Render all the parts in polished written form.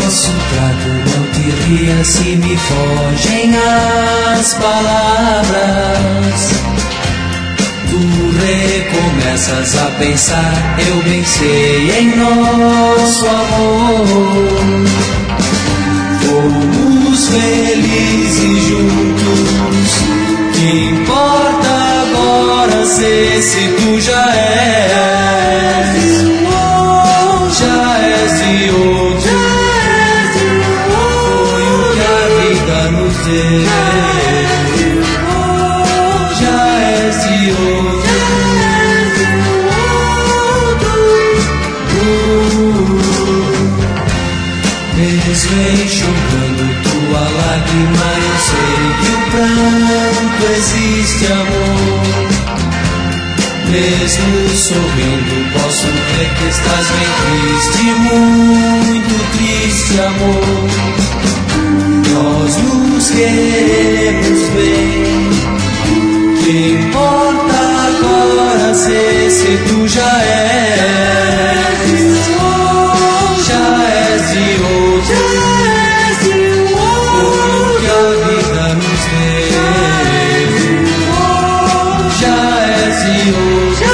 nosso trato, não te ria se me fogem as palavras. Tu recomeças a pensar, eu bem sei em nosso amor. Fomos felizes juntos, que importa agora ser se tu já és de outro. Foi o que a vida nos deu. Já és de outro. Mesmo enxugando tua lágrima, eu sei que o pranto existe, amor. Mesmo sorrindo, posso ver que estás bem triste, muito triste, amor. Nós nos queremos bem. Que importa agora ser se tu já és de outro. Foi o que a vida nos deu. Já és de outro.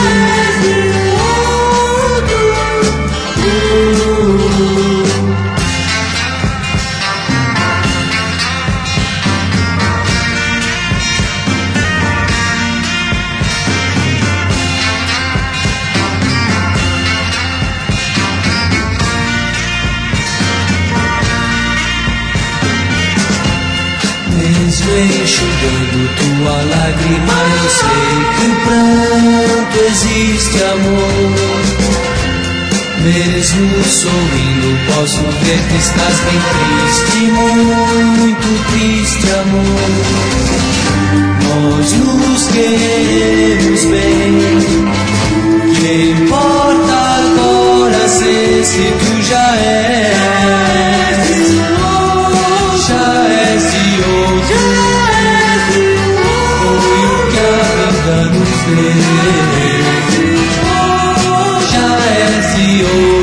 Mesmo enxugando tua lágrima, eu sei que o pranto existe, amor. Mesmo sorrindo, posso ver que estás bem triste, muito triste, amor. Nós nos queremos bem. Que importa agora ser se tu já és de outro. Foi o que a vida nos deu. Já és de outro.